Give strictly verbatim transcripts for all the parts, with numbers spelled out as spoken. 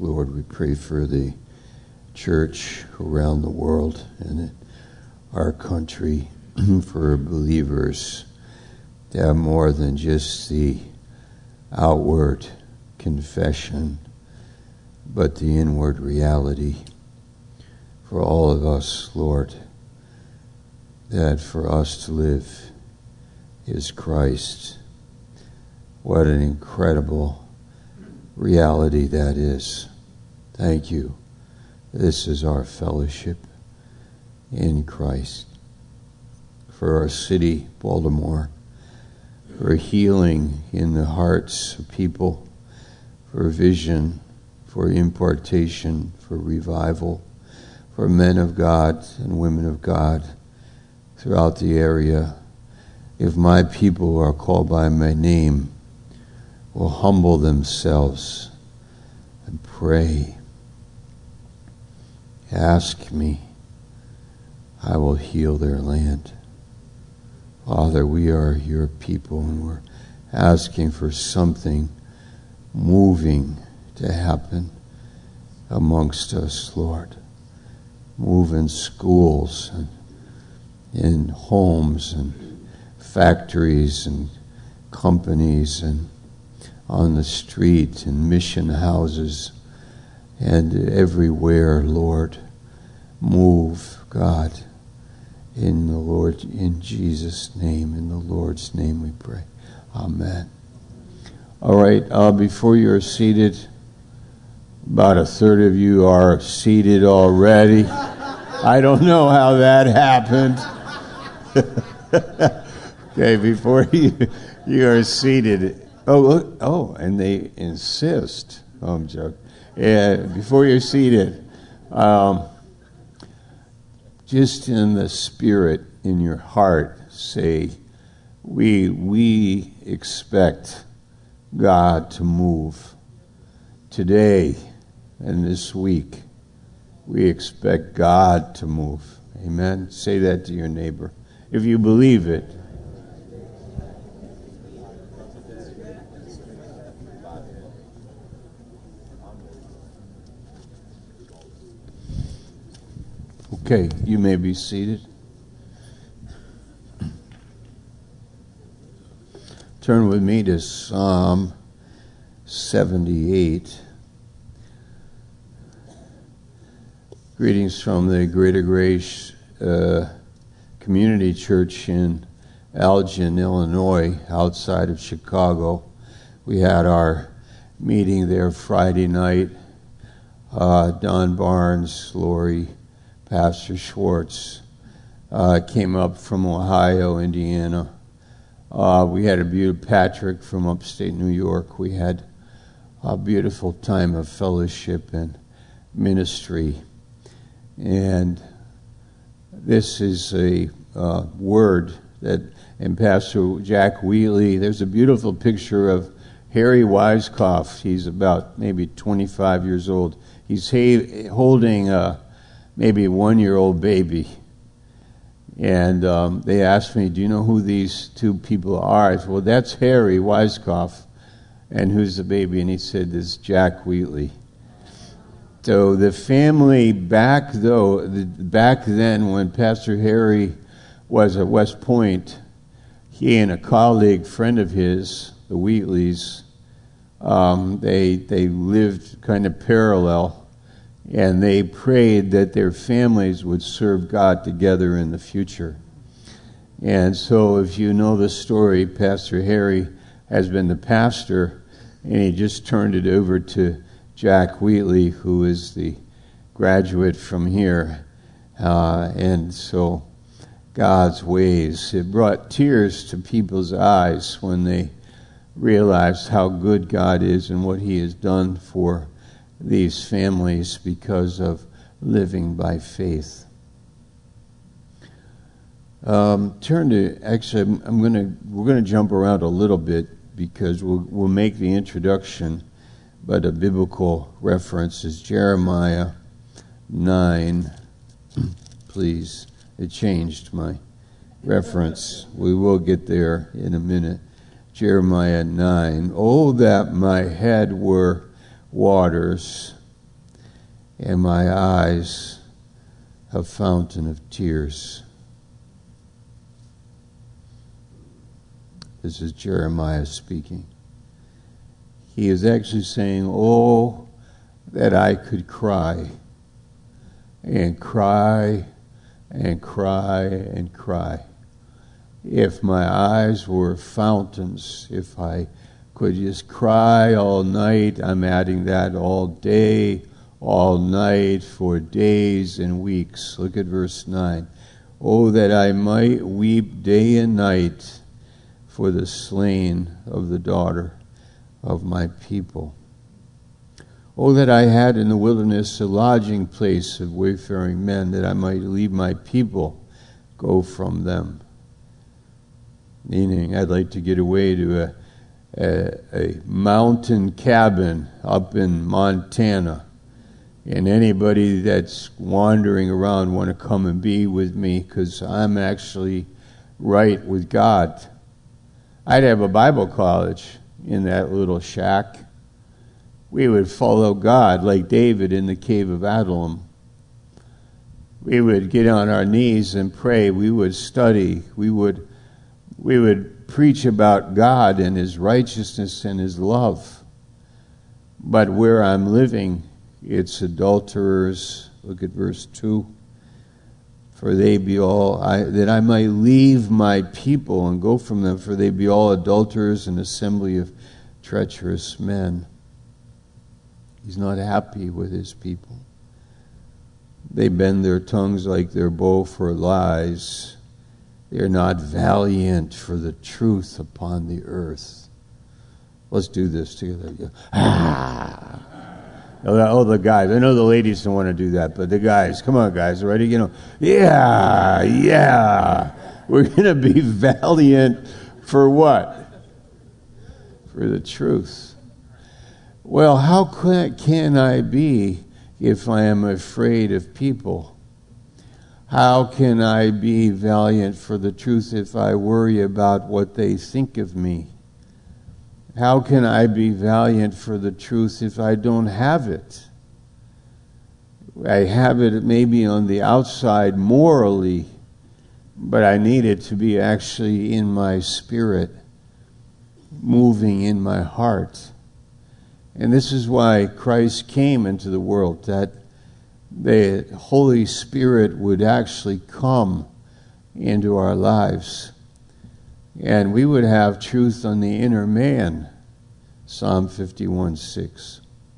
Lord, we pray for the church around the world and in our country, for believers to have more than just the outward confession, but the inward reality. For all of us, Lord, that for us to live is Christ. What an incredible reality that is. Thank you. This is our fellowship in Christ. For our city, Baltimore, for healing in the hearts of people, for vision, for impartation, for revival, for men of God and women of God throughout the area. If my people who are called by my name will humble themselves and pray, ask me, I will heal their land. Father, we are your people, and we're asking for something moving to happen amongst us, Lord. Move in schools and in homes and factories and companies and on the street and mission houses and everywhere, Lord. Move, God, in the Lord, in Jesus' name, in the Lord's name we pray. Amen. All right, uh, before you're seated, about a third of you are seated already. I don't know how that happened. Okay, before you you are seated. Oh, oh, and they insist. Oh, I'm joking. Yeah, before you're seated, um, just in the spirit, in your heart, say, we we expect God to move today and this week. We expect God to move. Amen. Say that to your neighbor. If you believe it. Okay, you may be seated. Turn with me to Psalm seventy-eight. Greetings from the Greater Grace uh, Community Church in Elgin, Illinois, outside of Chicago. We had our meeting there Friday night. Uh, Don Barnes, Lori, Pastor Schwartz uh, came up from Ohio, Indiana. Uh, we had a beautiful Patrick from upstate New York. We had a beautiful time of fellowship and ministry. And this is a uh, word that, and Pastor Jack Wheatley, there's a beautiful picture of Harry Weiskopf. He's about maybe twenty-five years old. He's ha- holding a maybe a one-year-old baby. And um, they asked me, do you know who these two people are? I said, well, that's Harry Weiskopf. And who's the baby? And he said, this is Jack Wheatley. So the family back though, the, back then when Pastor Harry was at West Point, he and a colleague, friend of his, the Wheatleys, um, they they lived kind of parallel, and they prayed that their families would serve God together in the future. And so if you know the story, Pastor Harry has been the pastor, and he just turned it over to Jack Wheatley, who is the graduate from here. Uh, and so God's ways, it brought tears to people's eyes when they realized how good God is and what he has done for these families because of living by faith. Um, turn to, actually, I'm, I'm going to, we're going to jump around a little bit because we'll, we'll make the introduction, but a biblical reference is Jeremiah nine. Please, it changed my reference. We will get there in a minute. Jeremiah nine. Oh, that my head were waters, and my eyes a fountain of tears. This is Jeremiah speaking. He is actually saying, oh, that I could cry and cry and cry and cry. If my eyes were fountains, if I could just cry all night, I'm adding that all day, all night, for days and weeks. Look at verse nine. Oh, that I might weep day and night for the slain of the daughter of my people. Oh, that I had in the wilderness a lodging place of wayfaring men, that I might leave my people, go from them. Meaning, I'd like to get away to a, a, a mountain cabin up in Montana, and anybody that's wandering around want to come and be with me, because I'm actually right with God. I'd have a Bible college in that little shack. We would follow God like David in the cave of Adullam. We would get on our knees and pray. We would study. We would, we would preach about God and His righteousness and His love. But where I'm living, it's adulterers. Look at verse two. For they be all, I, that I might leave my people and go from them, for they be all adulterers, an assembly of treacherous men. He's not happy with his people. They bend their tongues like their bow for lies. They are not valiant for the truth upon the earth. Let's do this together. Ah! Oh, the guys. I know the ladies don't want to do that, but the guys, come on, guys, ready? You know, yeah, yeah. We're going to be valiant for what? For the truth. Well, how can I be if I am afraid of people? How can I be valiant for the truth if I worry about what they think of me? How can I be valiant for the truth if I don't have it? I have it maybe on the outside morally, but I need it to be actually in my spirit, moving in my heart. And this is why Christ came into the world, that the Holy Spirit would actually come into our lives. And we would have truth on the inner man. Psalm fifty-one six.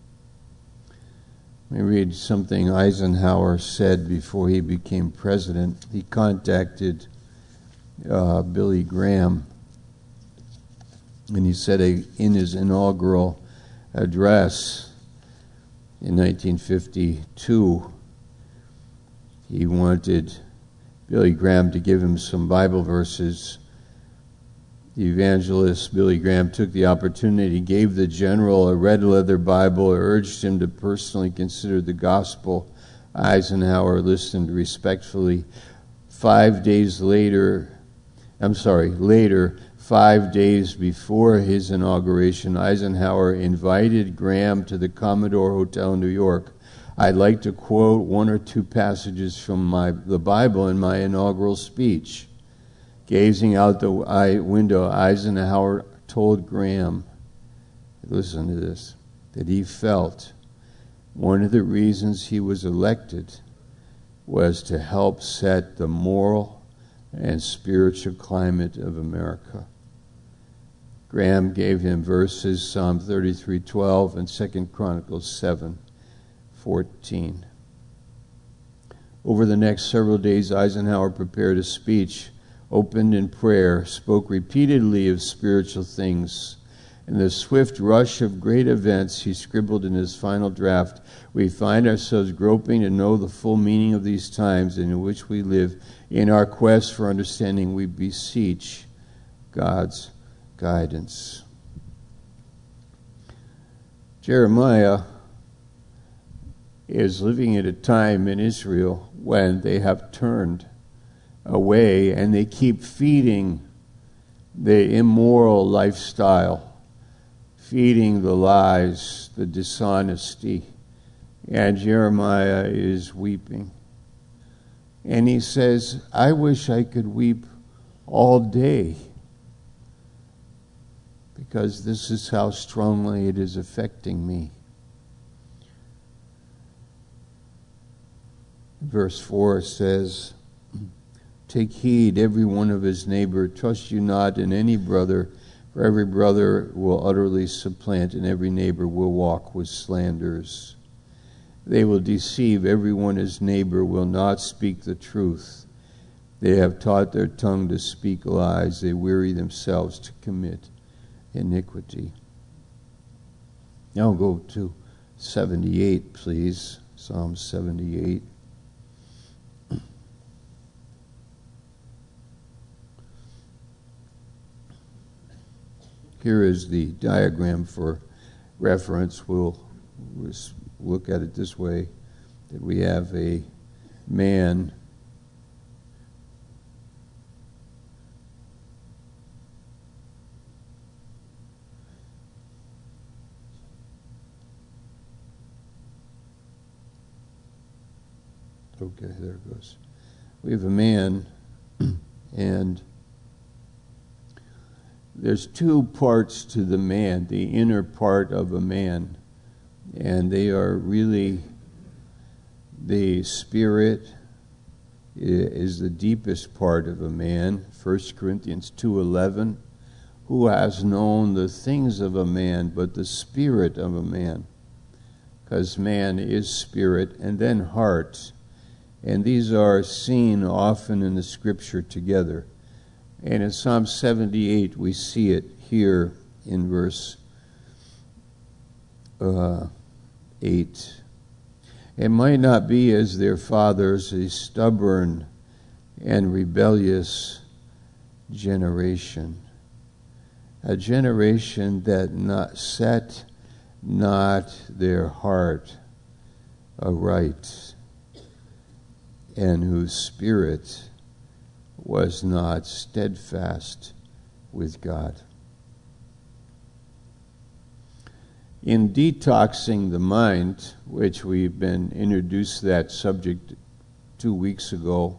Let me read something Eisenhower said before he became president. He contacted uh, Billy Graham, and he said a, in his inaugural address in nineteen fifty-two, he wanted Billy Graham to give him some Bible verses. The evangelist Billy Graham took the opportunity, gave the general a red leather Bible, urged him to personally consider the gospel. Eisenhower listened respectfully. Five days later, I'm sorry, later, five days before his inauguration, Eisenhower invited Graham to the Commodore Hotel in New York. I'd like to quote one or two passages from my, the Bible in my inaugural speech. Gazing out the window, Eisenhower told Graham, listen to this, that he felt one of the reasons he was elected was to help set the moral and spiritual climate of America. Graham gave him verses, Psalm thirty-three twelve and Second Chronicles seven fourteen. Over the next several days, Eisenhower prepared a speech, opened in prayer, spoke repeatedly of spiritual things. In the swift rush of great events, he scribbled in his final draft, we find ourselves groping to know the full meaning of these times in which we live. In our quest for understanding, we beseech God's guidance. Jeremiah is living at a time in Israel when they have turned away and they keep feeding the immoral lifestyle, feeding the lies, the dishonesty, and Jeremiah is weeping. And he says, I wish I could weep all day, because this is how strongly it is affecting me. Verse four says, take heed, every one of his neighbor. Trust you not in any brother, for every brother will utterly supplant, and every neighbor will walk with slanders. They will deceive every one his neighbor, will not speak the truth. They have taught their tongue to speak lies. They weary themselves to commit iniquity. Now go to seventy-eight, please. Psalm seventy-eight. Here is the diagram for reference. We'll look at it this way, that we have a man okay, there it goes. We have a man, and there's two parts to the man, the inner part of a man, and they are really the spirit is the deepest part of a man. First Corinthians two eleven, who has known the things of a man but the spirit of a man? Because man is spirit and then heart, and these are seen often in the scripture together. And in Psalm seventy-eight, we see it here in verse uh, eight. It might not be as their fathers, a stubborn and rebellious generation, a generation that not set not their heart aright, and whose spirit was not steadfast with God. In detoxing the mind, which we've been introduced to that subject two weeks ago,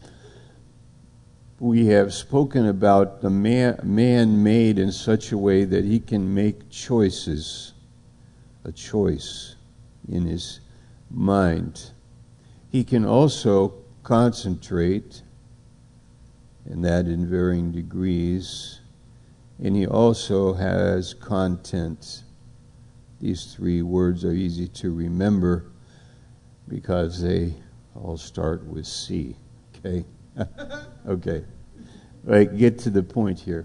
we have spoken about the man, man made in such a way that he can make choices, a choice in his mind. He can also concentrate, and that in varying degrees, and he also has content. These three words are easy to remember because they all start with C. Okay? Okay. Right, get to the point here.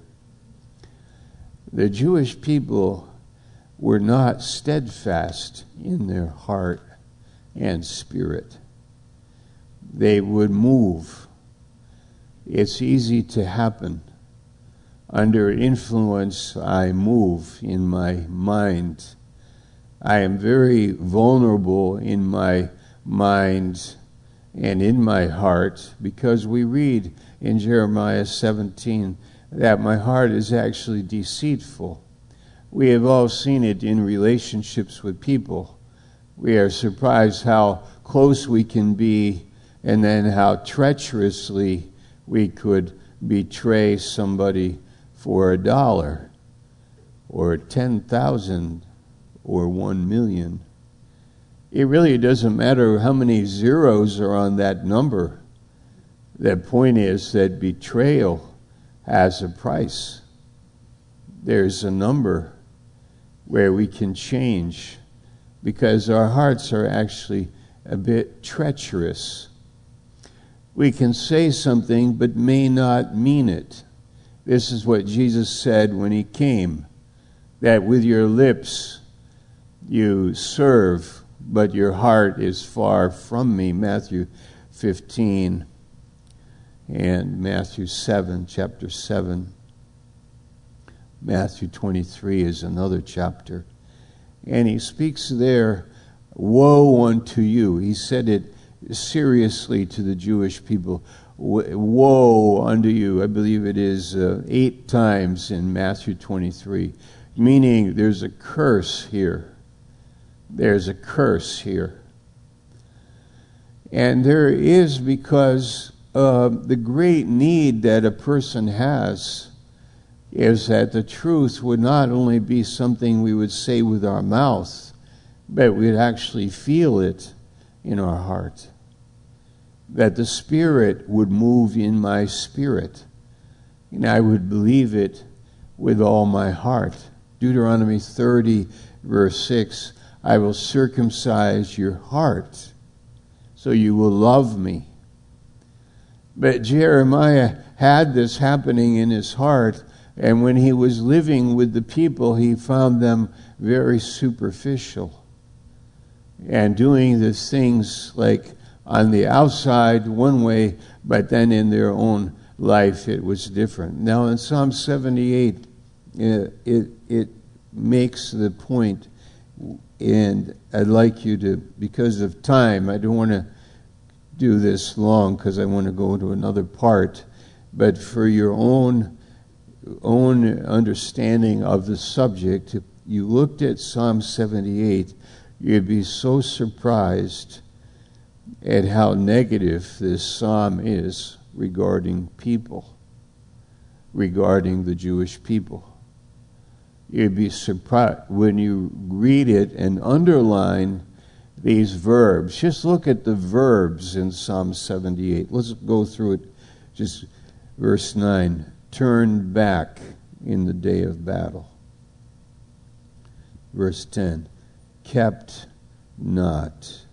The Jewish people were not steadfast in their heart and spirit. They would move. It's easy to happen. Under influence, I move in my mind. I am very vulnerable in my mind and in my heart, because we read in Jeremiah seventeen that my heart is actually deceitful. We have all seen it in relationships with people. We are surprised how close we can be, and then how treacherously we could betray somebody for a dollar or ten thousand or one million. It really doesn't matter how many zeros are on that number. The point is that betrayal has a price. There's a number where we can change, because our hearts are actually a bit treacherous. We can say something but may not mean it. This is what Jesus said when he came, that with your lips you serve, but your heart is far from me. Matthew fifteen and Matthew seven, chapter seven. Matthew twenty-three is another chapter. And he speaks there, woe unto you. He said it seriously to the Jewish people. Woe unto you. I believe it is uh, eight times in Matthew twenty-three. Meaning there's a curse here. There's a curse here. And there is, because uh, the great need that a person has is that the truth would not only be something we would say with our mouth, but we'd actually feel it in our heart. That the Spirit would move in my spirit, and I would believe it with all my heart. Deuteronomy thirty, verse six, I will circumcise your heart, so you will love me. But Jeremiah had this happening in his heart, and when he was living with the people, he found them very superficial and doing the things like on the outside one way, but then in their own life it was different. Now in Psalm seventy-eight, it, it, it makes the point, and I'd like you to, because of time, I don't want to do this long because I want to go to another part, but for your own own understanding of the subject, if you looked at Psalm seventy-eight, you'd be so surprised at how negative this psalm is regarding people, regarding the Jewish people. You'd be surprised when you read it and underline these verbs. Just look at the verbs in Psalm seventy-eight. Let's go through it. Just verse nine. Turn back in the day of battle. Verse ten. Kept not.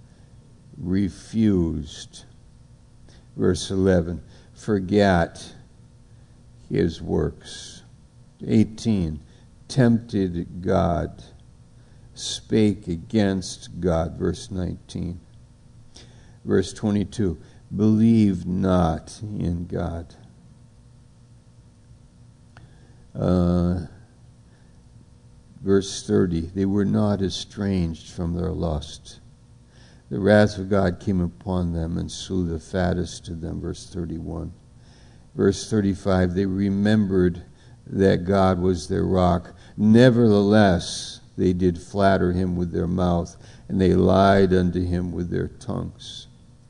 Refused. Verse eleven. Forgot his works. eighteen. Tempted God. Spake against God. Verse nineteen. Verse twenty-two. Believed not in God. Uh, verse thirty. They were not estranged from their lust. The wrath of God came upon them and slew the fattest of them. Verse thirty-one. Verse thirty-five. They remembered that God was their rock. Nevertheless, they did flatter him with their mouth, and they lied unto him with their tongues.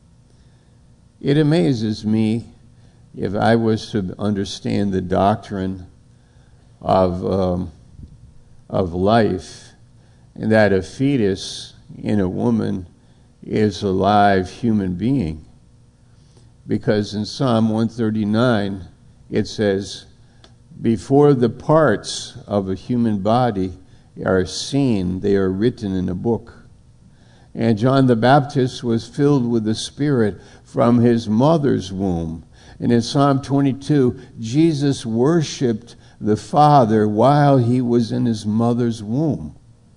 It amazes me, if I was to understand the doctrine of um, of life, and that a fetus in a woman is a live human being. Because in Psalm one thirty-nine, it says, before the parts of a human body are seen, they are written in a book. And John the Baptist was filled with the Spirit from his mother's womb. And in Psalm twenty-two, Jesus worshiped the Father while he was in his mother's womb.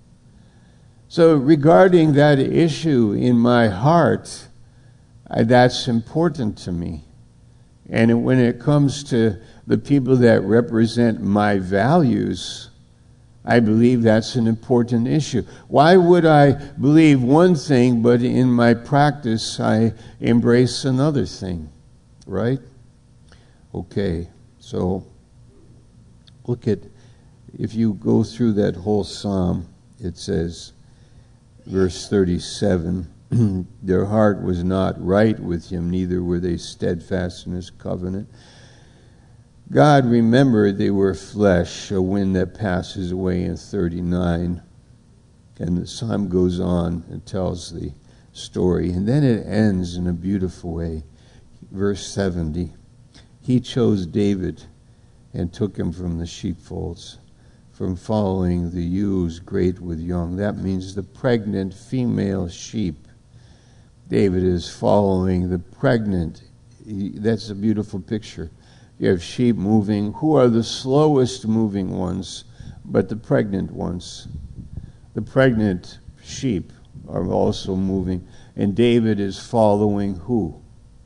So regarding that issue in my heart, I, that's important to me. And when it comes to the people that represent my values, I believe that's an important issue. Why would I believe one thing, but in my practice I embrace another thing, right? Okay, so look at, if you go through that whole psalm, it says, verse thirty-seven, their heart was not right with him, neither were they steadfast in his covenant. God remembered they were flesh, a wind that passes away in thirty-nine. And the psalm goes on and tells the story. And then it ends in a beautiful way. Verse seventy. He chose David and took him from the sheepfolds, from following the ewes great with young. That means the pregnant female sheep. David is following the pregnant. That's a beautiful picture. You have sheep moving. Who are the slowest moving ones? But the pregnant ones. The pregnant sheep are also moving. And David is following who?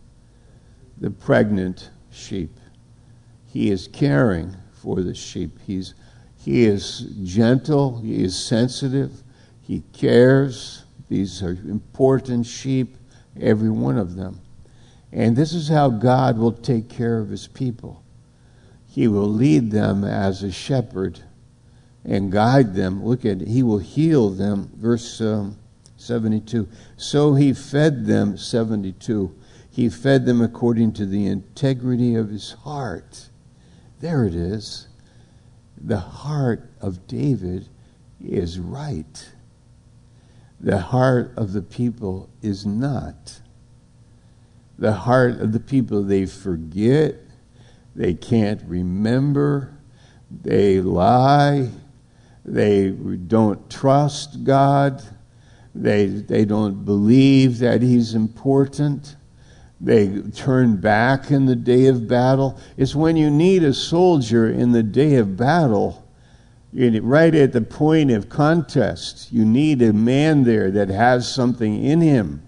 The pregnant sheep. He is caring for the sheep. He's, he is gentle. He is sensitive. He cares. These are important sheep, every one of them. And this is how God will take care of his people. He will lead them as a shepherd and guide them. Look at it. He will heal them. Verse um, seventy-two. So he fed them, seventy-two. He fed them according to the integrity of his heart. There it is. The heart of David is right. The heart of the people is not. The heart of the people, they forget, they can't remember, they lie, they don't trust God, they, they don't believe that he's important. They turn back in the day of battle. It's when you need a soldier in the day of battle, right at the point of contest, you need a man there that has something in him.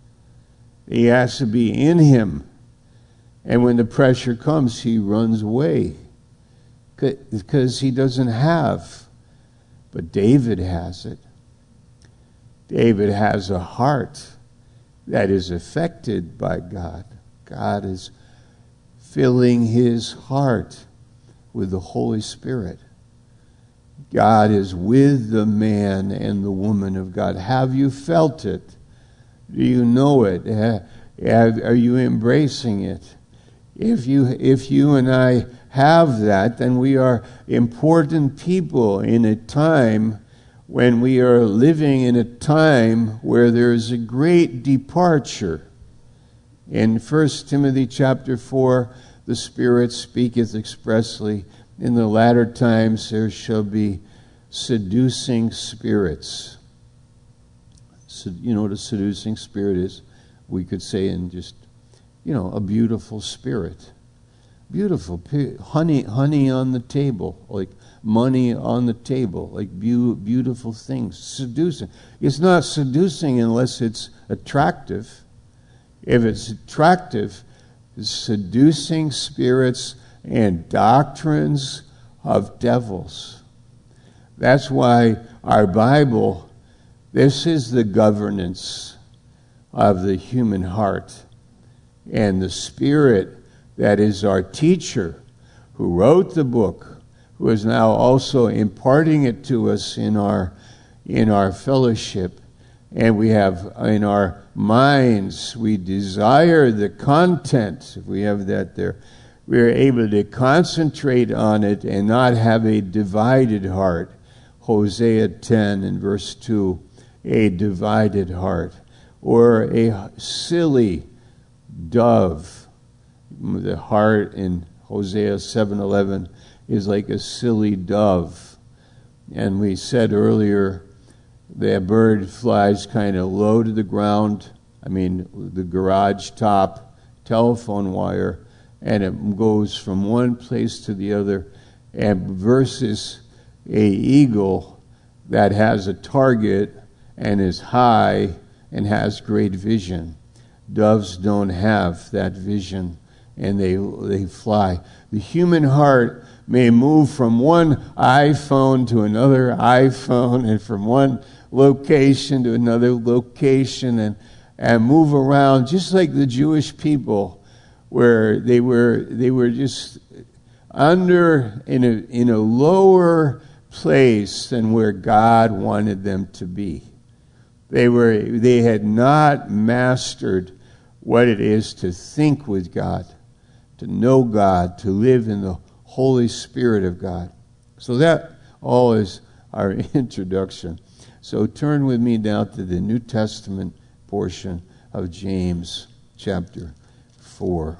He has to be in him. And when the pressure comes, he runs away because he doesn't have. But David has it. David has a heart that is affected by God. God is filling his heart with the Holy Spirit. God is with the man and the woman of God. Have you felt it? Do you know it? Have, are you embracing it? If you, if you and I have that, then we are important people in a time when we are living in a time where there is a great departure. In First Timothy chapter four, the Spirit speaketh expressly, in the latter times there shall be seducing spirits. So, you know what a seducing spirit is? We could say in just, you know, a beautiful spirit. Beautiful, honey, honey on the table, like money on the table, like be- beautiful things. Seducing. It's not seducing unless it's attractive. If it's attractive, it's seducing spirits and doctrines of devils. That's why our Bible, this is the governance of the human heart. And the Spirit that is our teacher, who wrote the book, who is now also imparting it to us in our in our fellowship. And we have in our minds, we desire the content. If we have that there, we are able to concentrate on it and not have a divided heart. Hosea ten and verse two, a divided heart. Or a silly dove. The heart in Hosea seven eleven is like a silly dove. And we said earlier, the bird flies kind of low to the ground. I mean, the garage top telephone wire, and it goes from one place to the other, and versus a eagle that has a target and is high and has great vision. Doves don't have that vision, and they they fly. The human heart may move from one iPhone to another iPhone, and from one location to another location, and and move around just like the Jewish people, where they were they were just under in a in a lower place than where God wanted them to be. They were they had not mastered what it is to think with God, to know God, to live in the Holy Spirit of God. So that all is our introduction. So turn with me now to the New Testament portion of James chapter four.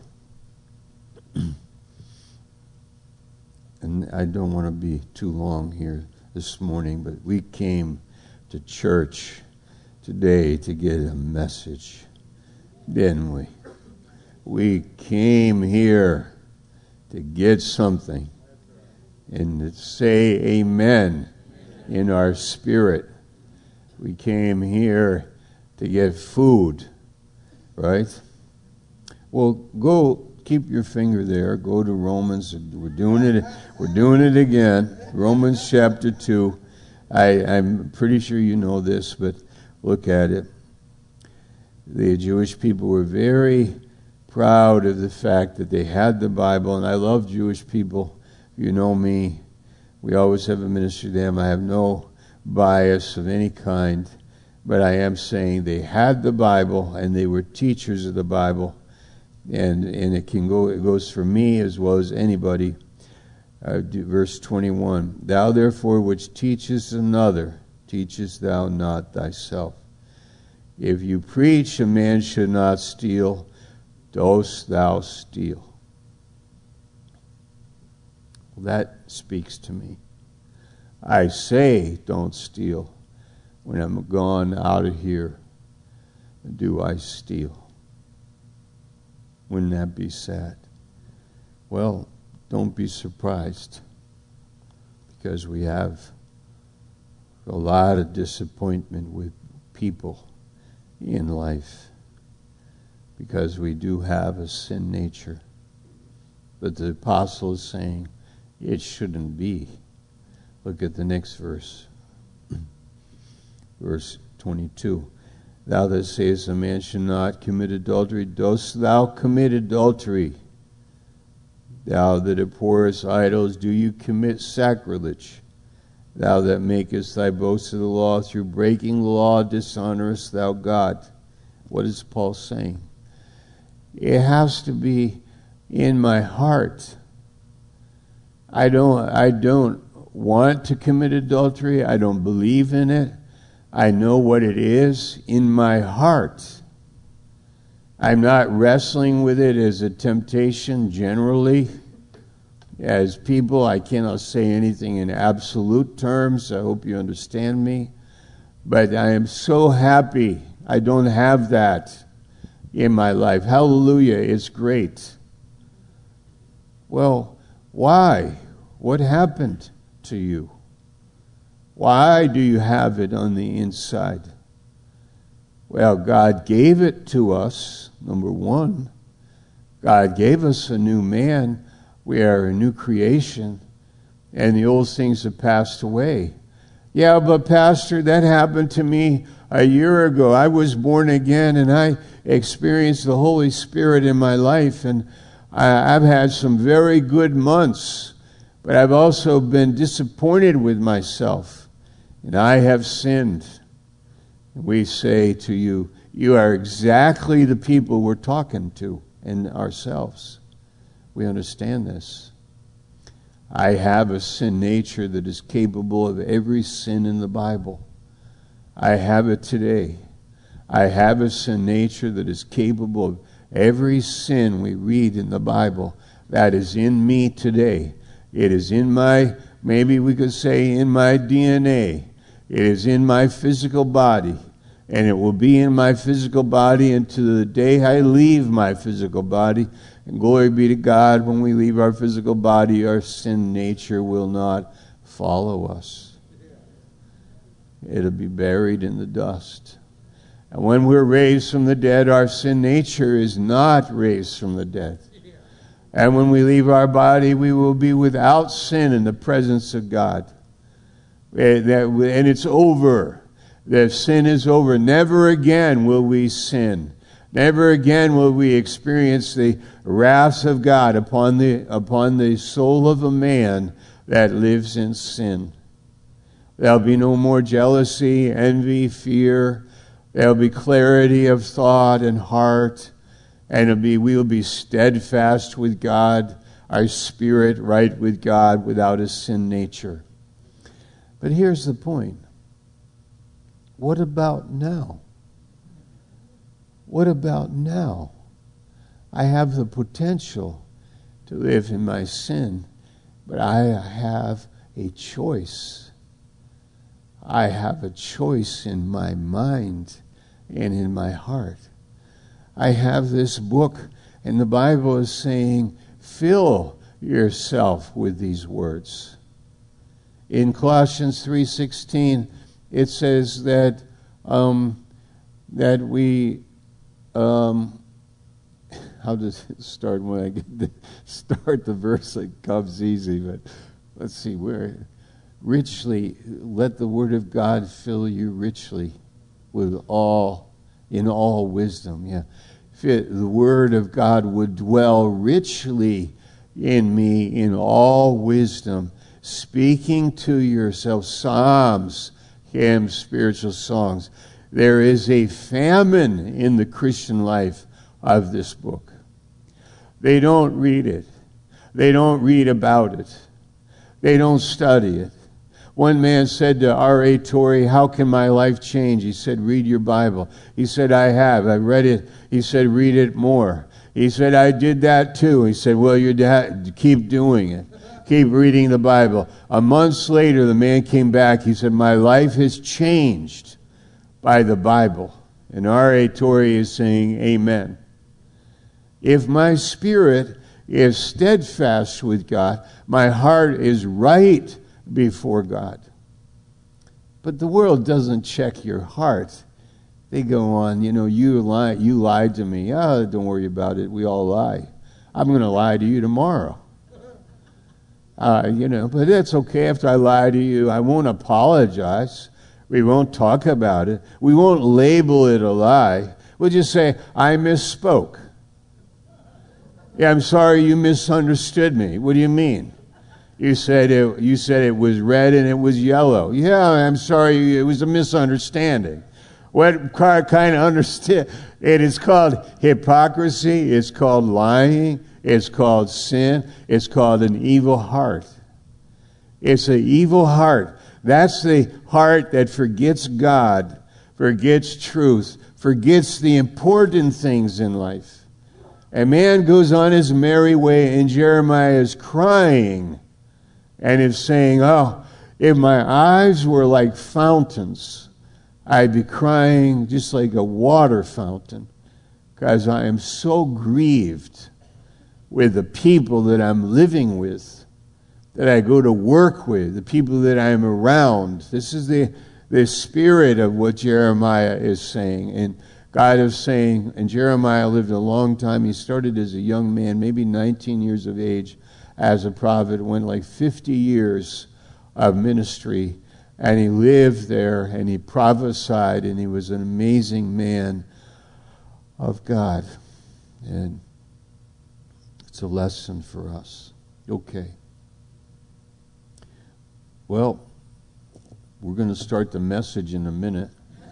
And I don't want to be too long here this morning, but we came to church today to get a message, didn't we? We came here to get something and to say amen in our spirit. We came here to get food, right? Well, go, keep your finger there. Go to Romans. We're doing it. We're doing it again. Romans chapter two. I, I'm pretty sure you know this, but look at it. The Jewish people were very proud of the fact that they had the Bible, and I love Jewish people. You know me. We always have a ministry to them. I have no bias of any kind. but I am saying they had the Bible and they were teachers of the Bible, and and it can go. It goes for me as well as anybody. Uh, verse twenty-one: Thou therefore which teachest another, teachest thou not thyself? If you preach a man should not steal, dost thou steal? Well, that speaks to me. I say don't steal. When I'm gone out of here, do I steal? Wouldn't that be sad? Well, don't be surprised, because we have a lot of disappointment with people in life, because we do have a sin nature. But the apostle is saying it shouldn't be. Look at the next verse. Verse twenty-two. Thou that sayest a man should not commit adultery, dost thou commit adultery? Thou that abhorrest idols, do you commit sacrilege? Thou that makest thy boast of the law, through breaking the law dishonorest thou God. What is Paul saying? It has to be in my heart. I don't, I don't want to commit adultery. I don't believe in it. I know what it is in my heart. I'm not wrestling with it as a temptation generally. As people, I cannot say anything in absolute terms. I hope you understand me. But I am so happy I don't have that in my life. Hallelujah, it's great. Well, why? What happened to you? Why do you have it on the inside? Well, God gave it to us, number one. God gave us a new man. We are a new creation, and the old things have passed away. Yeah, but Pastor, that happened to me a year ago. I was born again, and I experienced the Holy Spirit in my life, and I, I've had some very good months, but I've also been disappointed with myself. And I have sinned. And we say to you, you are exactly the people we're talking to and ourselves. We understand this. I have a sin nature that is capable of every sin in the Bible. I have it today. I have a sin nature that is capable of every sin we read in the Bible. That is in me today. It is in my, maybe we could say in my D N A. It is in my physical body, and it will be in my physical body until the day I leave my physical body. And glory be to God, when we leave our physical body, our sin nature will not follow us. It'll be buried in the dust. And when we're raised from the dead, our sin nature is not raised from the dead. And when we leave our body, we will be without sin in the presence of God. And it's over. The sin is over. Never again will we sin. Never again will we experience the wrath of God upon the upon the soul of a man that lives in sin. There'll be no more jealousy, envy, fear. There'll be clarity of thought and heart. And it'll be, we'll be steadfast with God, our spirit right with God without a sin nature. But here's the point. What about now? What about now? I have the potential to live in my sin, but I have a choice. I have a choice in my mind and in my heart. I have this book, and the Bible is saying, fill yourself with these words. In Colossians three sixteen, it says that um, that we, um, how does it start? When I get to start the verse, it comes easy, but let's see, where richly, let the word of God fill you richly with all, in all wisdom. Yeah, the word of God would dwell richly in me in all wisdom, speaking to yourself psalms, hymns, spiritual songs. There is a famine in the Christian life of this book. They don't read it. They don't read about it. They don't study it. One man said to R A Torrey, how can my life change? He said, read your Bible. He said, I have. I read it. He said, read it more. He said, I did that too. He said, well, you keep doing it. Keep reading the Bible. A month later, the man came back. He said, my life has changed by the Bible. And R A Torrey is saying, amen. If my spirit is steadfast with God, my heart is right before God. But the world doesn't check your heart. They go on, you know, you lied, you lied to me. Oh, don't worry about it. We all lie. I'm going to lie to you tomorrow. Uh, you know, but that's okay. After I lie to you, I won't apologize. We won't talk about it. We won't label it a lie. We'll just say, I misspoke. Yeah, I'm sorry you misunderstood me. What do you mean? You said it, you said it was red and it was yellow. Yeah, I'm sorry, it was a misunderstanding. What kind of understand? It is called hypocrisy. It's called lying. It's called sin. It's called an evil heart. It's an evil heart. That's the heart that forgets God, forgets truth, forgets the important things in life. A man goes on his merry way, and Jeremiah is crying and is saying, oh, if my eyes were like fountains, I'd be crying just like a water fountain, because I am so grieved with the people that I'm living with, that I go to work with, the people that I'm around. This is the, the spirit of what Jeremiah is saying. And God is saying, and Jeremiah lived a long time. He started as a young man, maybe nineteen years of age, as a prophet. Went like fifty years of ministry. And he lived there, and he prophesied, and he was an amazing man of God. And it's a lesson for us. Okay. Well, we're going to start the message in a minute.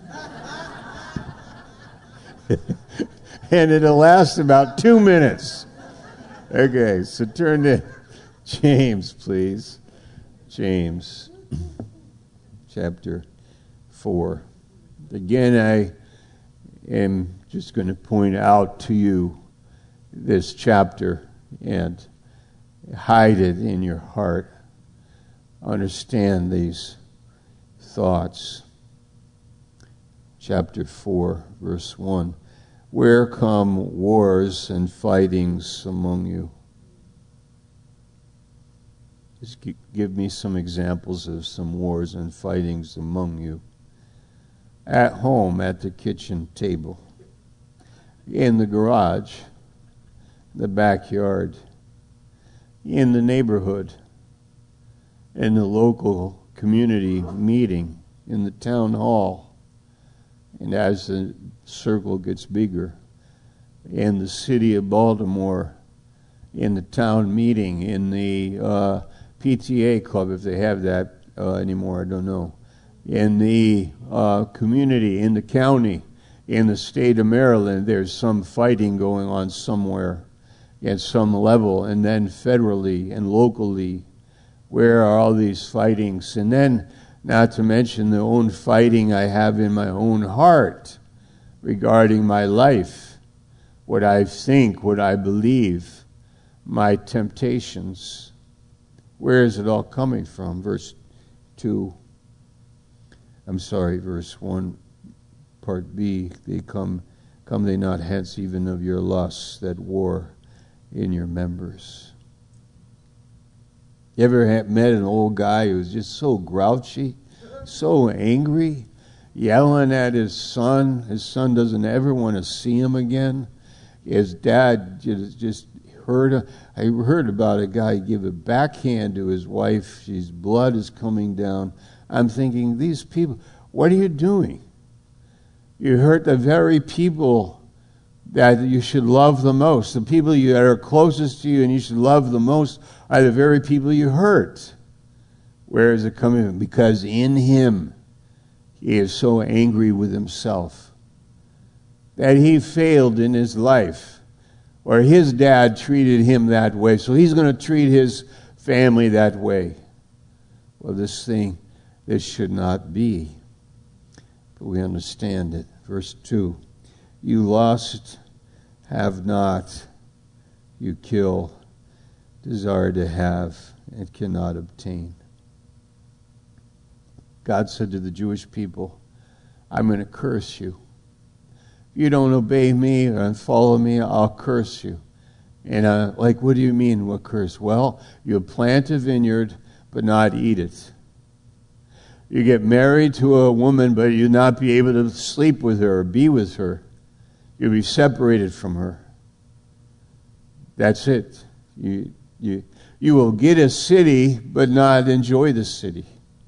And it'll last about two minutes. Okay, so turn to James, please. James, chapter four. Again, I am just going to point out to you this chapter and hide it in your heart. Understand these thoughts. Chapter four, verse one. Where come wars and fightings among you? Just give me some examples of some wars and fightings among you. At home, at the kitchen table, in the garage, the backyard, in the neighborhood, in the local community meeting, in the town hall, and as the circle gets bigger, in the city of Baltimore, in the town meeting, in the uh, P T A club, if they have that uh, anymore, I don't know, in the uh, community, in the county, in the state of Maryland, there's some fighting going on somewhere at some level, and then federally and locally, where are all these fightings? And then, not to mention the own fighting I have in my own heart regarding my life, what I think, what I believe, my temptations. Where is it all coming from? Verse two. I'm sorry, verse one, part B. They come, come they not hence even of your lusts that war in your members. You ever have met an old guy who's just so grouchy, so angry, yelling at his son? His son doesn't ever want to see him again. His dad just, just heard, I heard about a guy give a backhand to his wife. His blood is coming down. I'm thinking, these people, what are you doing? You hurt the very people that you should love the most. The people you, that are closest to you and you should love the most are the very people you hurt. Where is it coming from? Because in him, he is so angry with himself that he failed in his life, or his dad treated him that way, so he's going to treat his family that way. Well, this thing, this should not be. But we understand it. Verse two, you lost, have not, you kill, desire to have, and cannot obtain. God said to the Jewish people, I'm going to curse you. If you don't obey me and follow me, I'll curse you. And uh, like, what do you mean, what curse? Well, you'll plant a vineyard, but not eat it. You get married to a woman, but you'll not be able to sleep with her or be with her. You'll be separated from her. That's it. You, you, you will get a city, but not enjoy the city.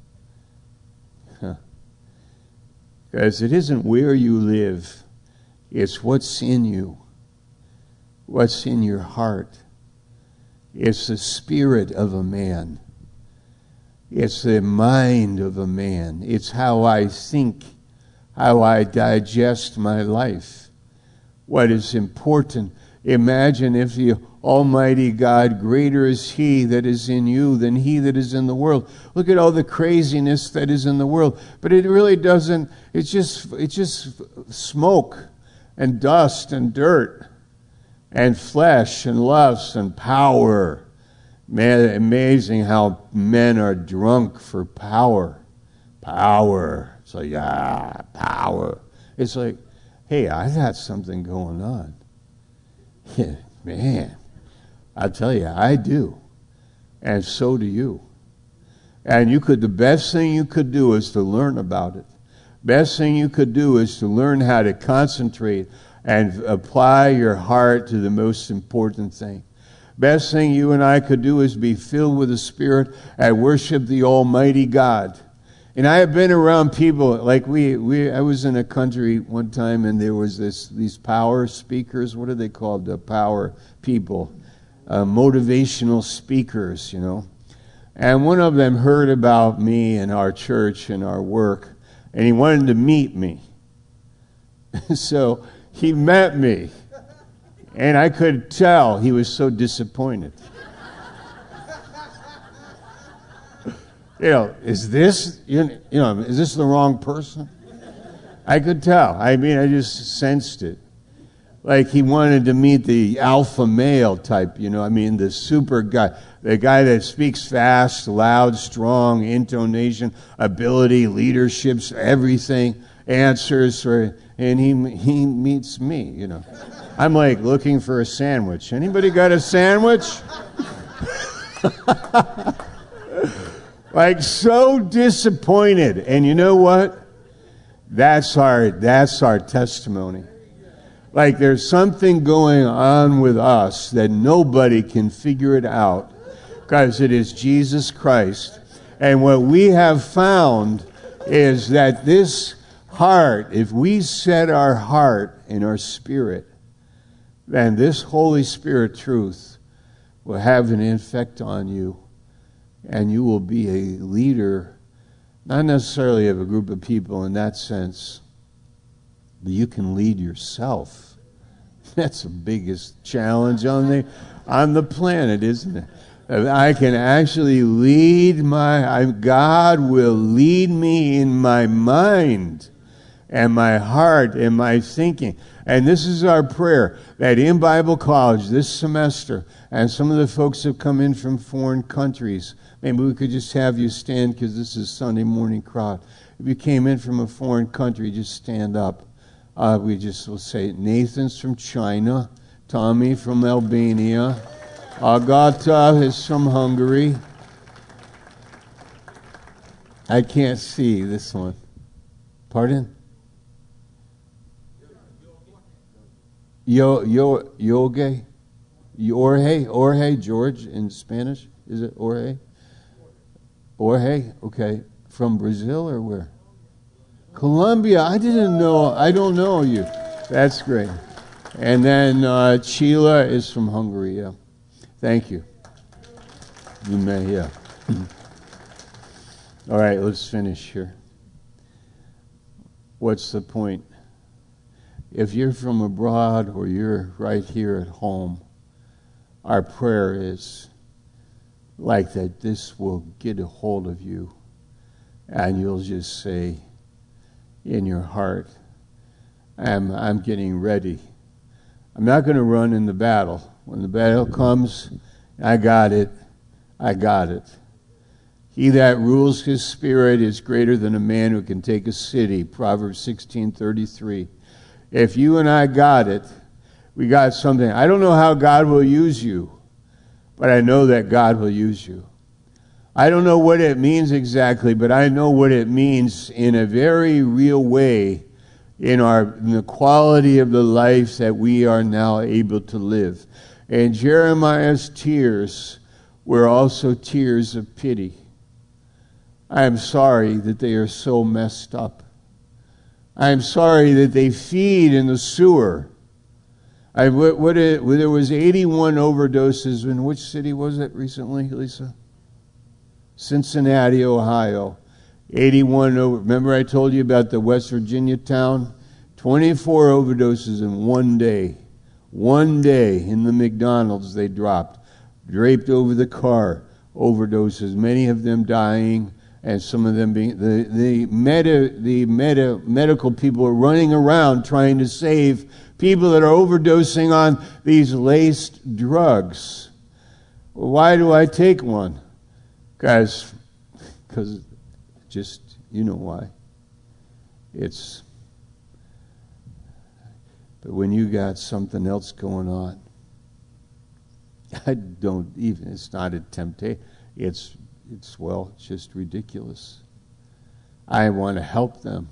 Because it isn't where you live, it's what's in you, what's in your heart. It's the spirit of a man. It's the mind of a man. It's how I think, how I digest my life, what is important. Imagine if the Almighty God, greater is He that is in you than he that is in the world. Look at all the craziness that is in the world. But it really doesn't, it's just, it's just smoke and dust and dirt and flesh and lust and power. Man, amazing how men are drunk for power. Power. It's like, ah, power. It's like, hey, I got something going on. Yeah, man. I tell you, I do. And so do you. And you could, the best thing you could do is to learn about it. Best thing you could do is to learn how to concentrate and apply your heart to the most important thing. Best thing you and I could do is be filled with the Spirit and worship the Almighty God. And I have been around people, like we, we I was in a country one time and there was this these power speakers. What are they called? The power people. Uh, motivational speakers, you know. And one of them heard about me and our church and our work, and he wanted to meet me. So he met me, and I could tell he was so disappointed. You know, is this, you know, is this the wrong person? I could tell. I mean, I just sensed it. Like he wanted to meet the alpha male type, you know, I mean, the super guy, the guy that speaks fast, loud, strong, intonation, ability, leaderships, everything, answers, for, and he he meets me, you know. I'm like looking for a sandwich. Anybody got a sandwich? Like so disappointed. And you know what? That's our that's our testimony. Like there's something going on with us that nobody can figure it out because it is Jesus Christ. And what we have found is that this heart, if we set our heart in our spirit, then this Holy Spirit truth will have an effect on you. And you will be a leader, not necessarily of a group of people in that sense, but you can lead yourself. That's the biggest challenge on the on the planet, isn't it? I can actually lead my, I, God will lead me in my mind and my heart and my thinking. And this is our prayer, that in Bible college this semester, and some of the folks have come in from foreign countries, maybe we could just have you stand because this is Sunday morning crowd. If you came in from a foreign country, just stand up. Uh, we just will say, Nathan's from China, Tommy from Albania, Agata is from Hungary. I can't see this one. Pardon? Yo, yo, yoge? Jorge? Jorge, George in Spanish? Is it Jorge? Jorge? Okay. From Brazil or where? Colombia. I didn't know. I don't know you. That's great. And then uh, Chila is from Hungary. Yeah. Thank you. You may, yeah. All right, let's finish here. what's the point? If you're from abroad or you're right here at home, our prayer is like that this will get a hold of you, and you'll just say in your heart, I'm, I'm getting ready. I'm not going to run in the battle. When the battle comes, I got it. I got it. He that rules his spirit is greater than a man who can take a city. Proverbs sixteen thirty-three. If you and I got it, we got something. I don't know how God will use you, but I know that God will use you. I don't know what it means exactly, but I know what it means in a very real way in our in the quality of the life that we are now able to live. And Jeremiah's tears were also tears of pity. I am sorry that they are so messed up. I am sorry that they feed in the sewer. I, what, what it, there was eighty-one overdoses. In which city was it recently, Lisa? Cincinnati, Ohio. eighty-one over. Remember I told you about the West Virginia town? twenty-four overdoses in one day. One day in the McDonald's they dropped. Draped over the car. Overdoses. Many of them dying. And some of them being the the meta the meta medical people are running around trying to save people that are overdosing on these laced drugs. Well, why do I take one? Guys, because just you know why. It's but when you got something else going on, I don't even. It's not a temptation. It's It's, well, it's just ridiculous. I want to help them.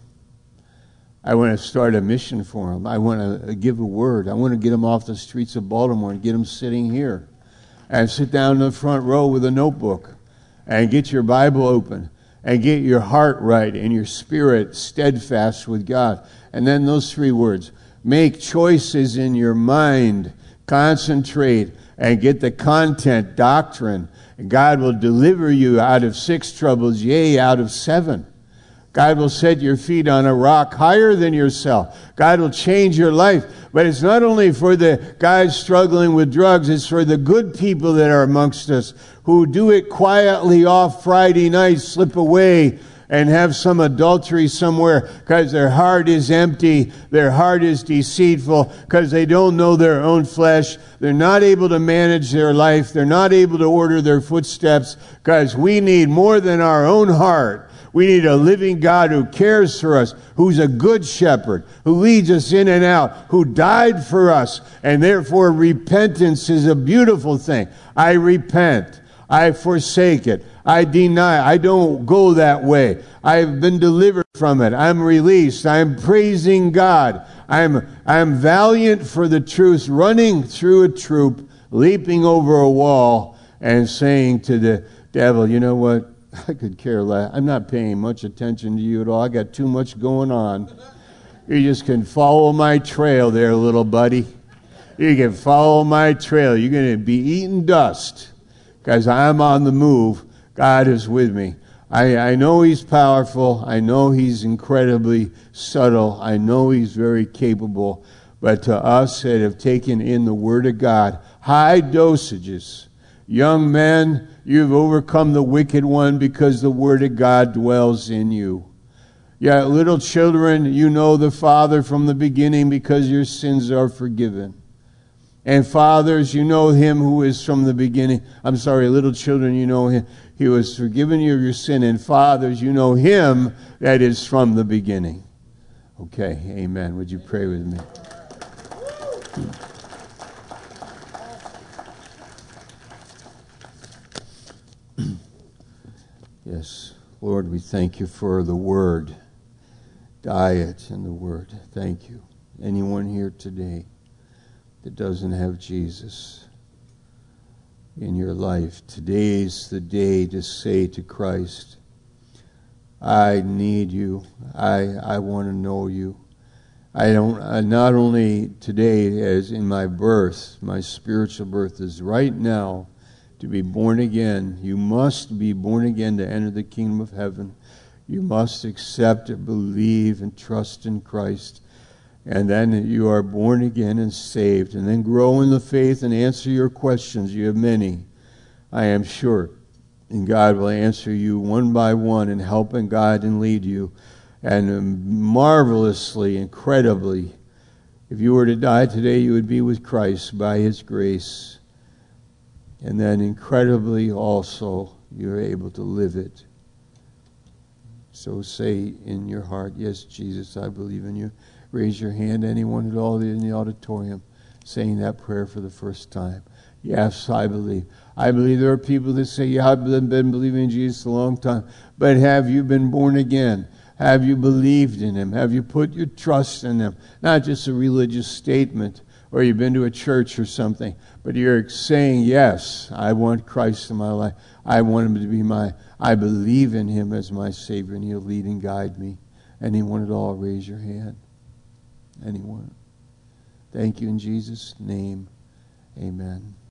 I want to start a mission for them. I want to give a word. I want to get them off the streets of Baltimore and get them sitting here. And sit down in the front row with a notebook and get your Bible open and get your heart right and your spirit steadfast with God. And then those three words, make choices in your mind, concentrate, and get the content, doctrine. God will deliver you out of six troubles, yea, out of seven. God will set your feet on a rock higher than yourself. God will change your life. But it's not only for the guys struggling with drugs, it's for the good people that are amongst us who do it quietly off Friday night, slip away and have some adultery somewhere because their heart is empty, their heart is deceitful, because they don't know their own flesh. They're not able to manage their life. They're not able to order their footsteps, because we need more than our own heart. We need a living God who cares for us, who's a good shepherd, who leads us in and out, who died for us, and therefore repentance is a beautiful thing. I repent. I forsake it. I deny. I don't go that way. I've been delivered from it. I'm released. I'm praising God. I'm I'm valiant for the truth, running through a troop, leaping over a wall, and saying to the devil, you know what? I could care less. I'm not paying much attention to you at all. I got too much going on. You just can follow my trail there, little buddy. You can follow my trail. You're going to be eating dust because I'm on the move. God is with me. I, I know He's powerful. I know He's incredibly subtle. I know He's very capable. But to us that have taken in the Word of God, high dosages, young men, you've overcome the wicked one because the Word of God dwells in you. Yeah, little children, you know the Father from the beginning because your sins are forgiven. And fathers, you know Him who is from the beginning. I'm sorry, little children, you know Him. He was forgiven you of your sin. And fathers, you know Him that is from the beginning. Okay, amen. Would you pray with me? Yes, Lord, we thank you for the Word, diet in the Word. Thank you. Anyone here today that doesn't have Jesus in your life, today's the day to say to Christ, I need you. I I want to know you. I don't. I, not only today as in my birth, my spiritual birth is right now to be born again. You must be born again to enter the kingdom of heaven. You must accept and believe and trust in Christ. And then you are born again and saved. And then grow in the faith and answer your questions. You have many, I am sure. And God will answer you one by one and help and guide and lead you. And marvelously, incredibly, if you were to die today, you would be with Christ by His grace. And then incredibly also, you're able to live it. So say in your heart, yes, Jesus, I believe in you. Raise your hand, anyone at all in the auditorium saying that prayer for the first time. Yes, I believe. I believe there are people that say, yeah, I've been believing in Jesus a long time. But have you been born again? Have you believed in Him? Have you put your trust in Him? Not just a religious statement, or you've been to a church or something, but you're saying, yes, I want Christ in my life. I want Him to be my, I believe in Him as my Savior, and He'll lead and guide me. Anyone at all, raise your hand. Anyone? Thank you in Jesus' name. Amen.